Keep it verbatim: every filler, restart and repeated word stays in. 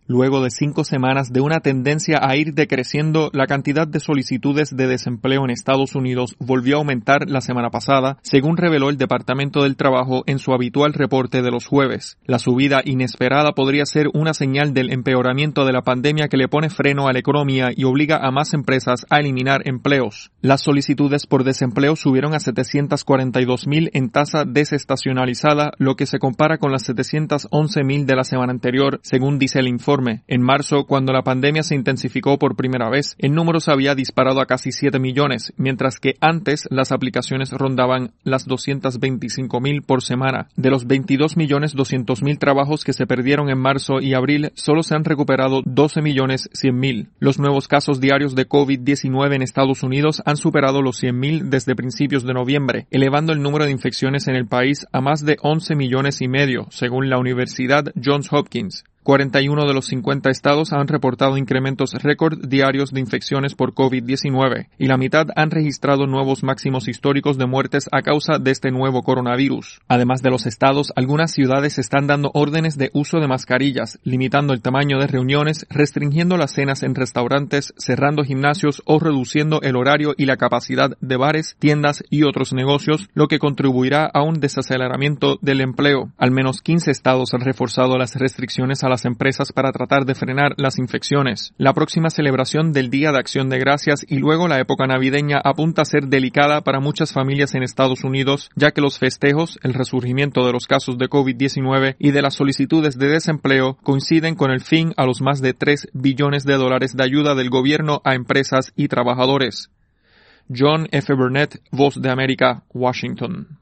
Luego de cinco semanas de una tendencia a ir decreciendo, la cantidad de solicitudes de desempleo en Estados Unidos volvió a aumentar la semana pasada, según reveló el Departamento del Trabajo en su habitual reporte de los jueves. La subida inesperada podría ser una señal del empeoramiento de la pandemia que le pone freno a la economía y obliga a más empresas a eliminar empleos. Las solicitudes por desempleo subieron a setecientos cuarenta y dos mil en tasa desestacionalizada, lo que se compara con las setecientos once mil de la semana anterior, según dice el informe. En marzo, cuando la pandemia se intensificó por primera vez, el número se había disparado a casi siete millones, mientras que antes las aplicaciones rondaban las doscientos veinticinco mil por semana. De los veintidós millones doscientos mil trabajos que se perdieron en marzo y abril, solo se han recuperado doce millones cien mil. Los nuevos casos diarios de COVID diecinueve en Estados Unidos han superado los cien mil desde principios de noviembre, elevando el número de infecciones en el país a más de once millones y medio, según la Universidad Johns Hopkins. cuarenta y uno de los cincuenta estados han reportado incrementos récord diarios de infecciones por COVID diecinueve y la mitad han registrado nuevos máximos históricos de muertes a causa de este nuevo coronavirus. Además de los estados, algunas ciudades están dando órdenes de uso de mascarillas, limitando el tamaño de reuniones, restringiendo las cenas en restaurantes, cerrando gimnasios o reduciendo el horario y la capacidad de bares, tiendas y otros negocios, lo que contribuirá a un desaceleramiento del empleo. Al menos quince estados han reforzado las restricciones a las empresas para tratar de frenar las infecciones. La próxima celebración del Día de Acción de Gracias y luego la época navideña apunta a ser delicada para muchas familias en Estados Unidos, ya que los festejos, el resurgimiento de los casos de COVID diecinueve y de las solicitudes de desempleo coinciden con el fin a los más de tres billones de dólares de ayuda del gobierno a empresas y trabajadores. John F. Burnett, Voz de América, Washington.